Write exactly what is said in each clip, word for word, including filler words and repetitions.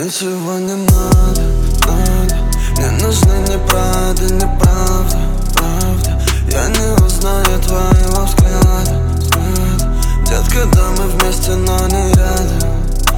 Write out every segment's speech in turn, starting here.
ничего не надо, надо. Мне нужны неправда, неправда, правда. Я не узнаю твоего взгляда, взгляда. Детка, да, мы вместе, но не рядом.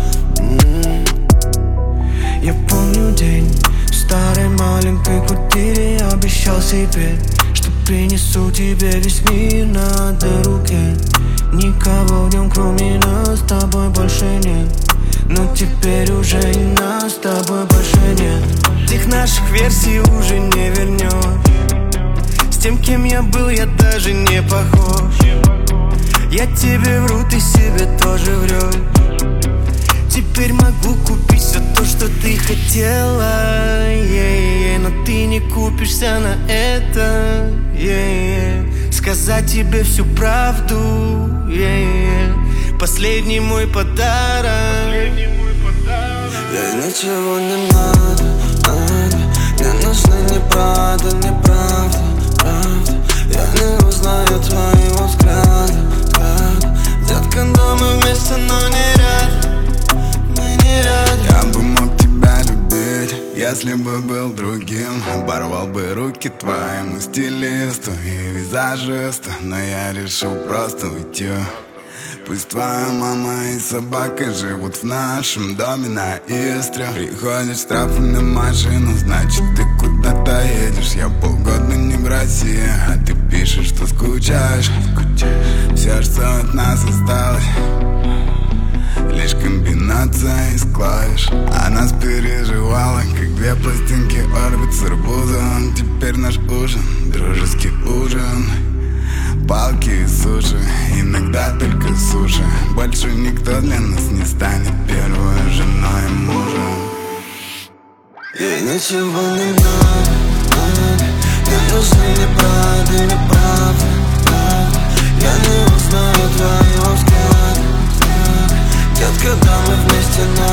м-м. Я помню день в старой маленькой квартире. Я обещал себе, что принесу тебе весь мир на одной руке. Никого в нем кроме нас с тобой больше нет. Но теперь уже и нас с тобой больше нет. Тех наших версий уже не вернешь. С тем, кем я был, я даже не похож. Я тебе вру, ты себе тоже врешь. Теперь могу купить все то, что ты хотела, yeah, yeah. Но ты не купишься на это, yeah, yeah. Сказать тебе всю правду, yeah, yeah. Последний мой подарок. Ей ничего не надо, надо. Мне нужны неправда, неправда, правда. Я не узнаю твоего взгляда, взгляда. Детка, да, мы вместе, но не рядом. Мы не рядом. Я бы мог тебя любить, если бы был другим. Оборвал бы руки твоему стилисту и визажисту, но я решил просто уйти. Пусть твоя мама и собака живут в нашем доме на Истре. Приходишь штрафы на машину, значит ты куда-то едешь. Я полгода не в России, а ты пишешь, что скучаешь. Все, что от нас осталось, лишь комбинация из клавиш. Она переживала, как две пластинки орбит с арбузом. Теперь наш ужин, дружеский ужин. Палки и суши, иногда только суши. Больше никто для нас не станет первой женой и мужем. Ей ничего не надо, надо. Мне нужны неправда, неправда, правда. Я не узнаю твоего взгляда, взгляда. Детка, да, мы вместе, но